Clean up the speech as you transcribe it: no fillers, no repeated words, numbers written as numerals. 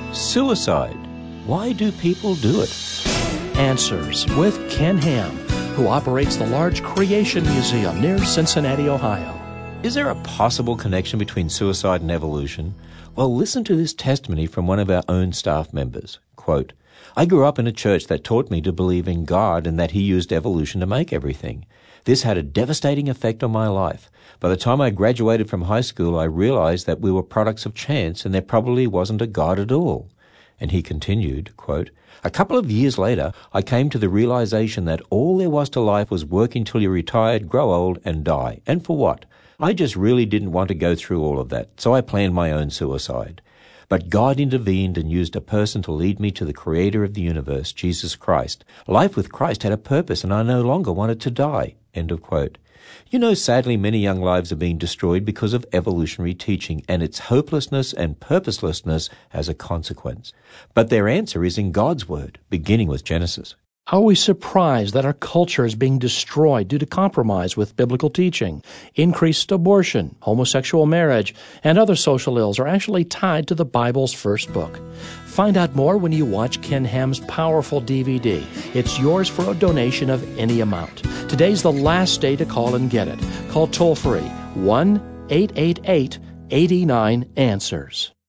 Suicide. Why do people do it? Answers with Ken Ham, who operates the large Creation Museum near Cincinnati, Ohio. Is there a possible connection between suicide and evolution? Well, listen to this testimony from one of our own staff members. Quote, I grew up in a church that taught me to believe in God and that He used evolution to make everything. This had a devastating effect on my life. By the time I graduated from high school, I realized that we were products of chance and there probably wasn't a God at all. And he continued, quote, a couple of years later, I came to the realization that all there was to life was work until you retired, grow old, and die. And for what? I just really didn't want to go through all of that, so I planned my own suicide. But God intervened and used a person to lead me to the Creator of the universe, Jesus Christ. Life with Christ had a purpose, and I no longer wanted to die. End of quote. You know, sadly, many young lives are being destroyed because of evolutionary teaching and its hopelessness and purposelessness as a consequence. But their answer is in God's Word, beginning with Genesis. Are we surprised that our culture is being destroyed due to compromise with biblical teaching? Increased abortion, homosexual marriage, and other social ills are actually tied to the Bible's first book. Find out more when you watch Ken Ham's powerful DVD. It's yours for a donation of any amount. Today's the last day to call and get it. Call toll-free 1-888-89-ANSWERS.